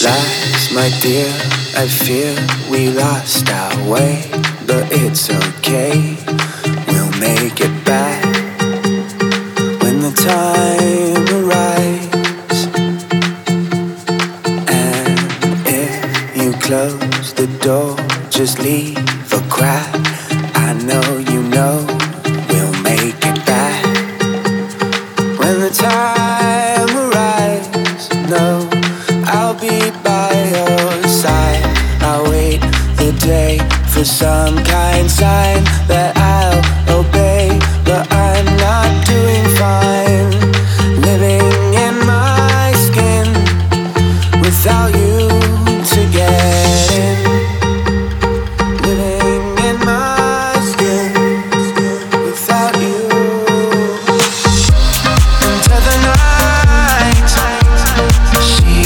last, my dear. I fear we lost our way, but it's okay. We'll make it back when the time arrives. And if you close the door, just leave a crack. I know we'll make it back when the time arrives. No, I'll be by your side. I'll wait the day for some kind sign that